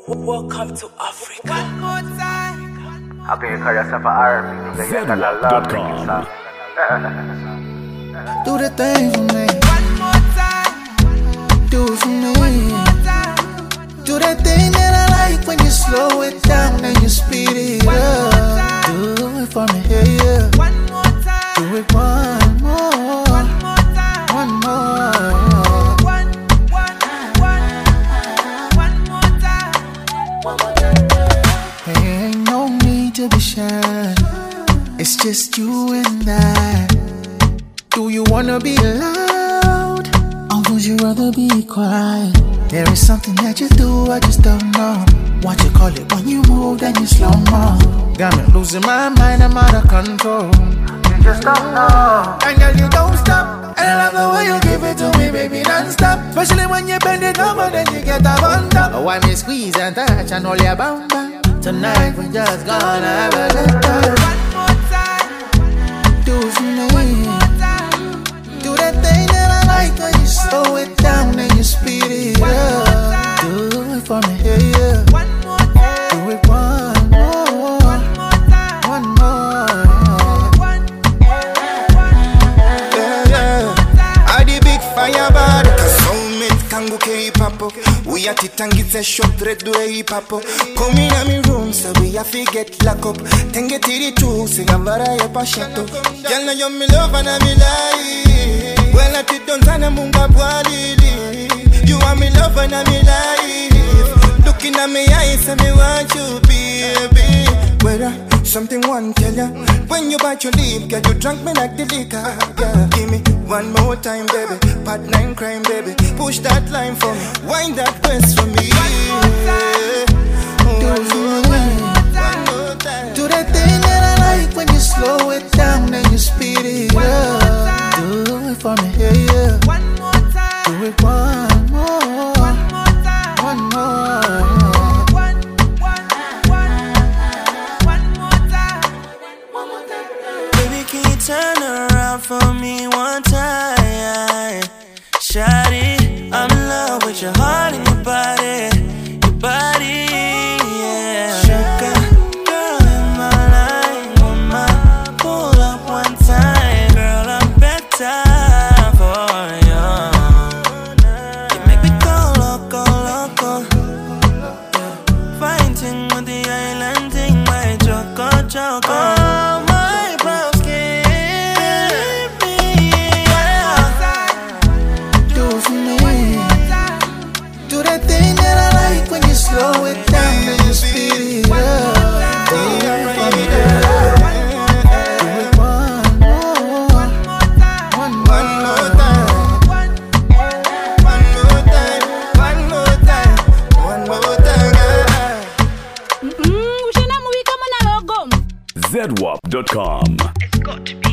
Welcome to Africa. One more time. How can you call yourself an R&B? Zedwap.com. Do the thing for me. One more time. Do it for me. One more time. Do that thing that I like when you slow it down and you speed it up. Do it for me, yeah. One more time. Do it one more. One more time. One more. One more time. Hey, ain't no need to be shy. It's just you and I. Do you wanna be loud, or would you rather be quiet? There is something that you do, I just don't know. What you call it when you move, then you slow mo. Got me losing my mind, I'm out of control. You just don't know. And girl, you don't stop. And I love the way you give it to me, baby, non-stop. Especially when you bend it over, then you get a bund up. Oh, why me squeeze and touch and all your bamba. Tonight we just gonna have a good time. One more time. Do it for me. One more time. Do that thing that I like when you slow it down and you speed it up. Do it for me, yeah. One more time. Do it one more. One more time. One more. I the big fire bad. Soulmate kangu K-pop. We are titangitse shop red do hip-hop. Come in a me room so we have to get lock up. Tenge tiri tu sigambara ya pashato. Yalla yo me love and me lie. Well at it don't sana munga bwalili. You are me love and me lie. Looking at me eyes and me want you baby. Whether something one tell ya. When you bite your lip, girl, you drunk me like the liquor. Yeah, give me one more time, baby. Part 9 crime, baby. Push that line for me. Wind that waist for me. Do it for me. Do that thing that I like when you slow it down and you speed it up. Do it for me, yeah. One more time. Do it one more. One more time. One more. Baby, can you turn around for me one time? Shawty, I'm in love with your heart and your body. Your body, yeah. Sugar, girl in my life. Mama, pull up one time. Girl, I'm better for you. You make me go loco, loco. Yeah. Fighting with the island thing, my choco, choco. Slow it down and you speed it up. Do it for me, girl. Do it one more. One more time. One more time. Zedwap.com. It's got to be